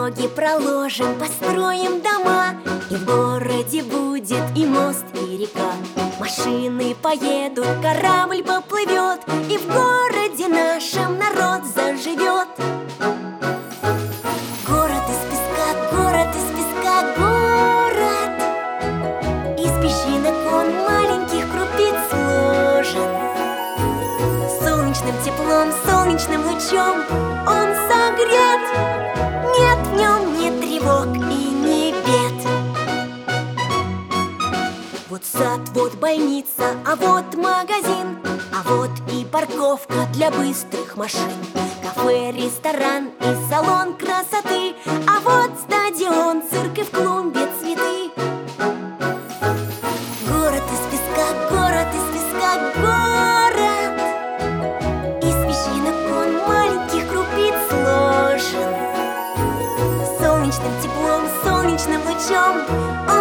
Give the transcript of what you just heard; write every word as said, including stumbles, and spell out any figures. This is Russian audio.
Дороги проложим, построим дома, и в городе будет и мост, и река. Машины поедут, корабль поплывет, и в городе нашем народ заживет. Город из песка, город из песка, город из песчинок он маленьких крупиц сложен. Солнечным теплом, солнечным лучом он согрет. Нет в нем ни тревог и ни бед. Вот сад, вот больница, а вот магазин, а вот и парковка для быстрых машин. Кафе, ресторан и салон красоты, а вот стадион, цирк и в клумбе цветы. Город из песка, город из песка, город из песчинок он маленьких крупиц сложен. Солнечным теплом, солнечным лучом он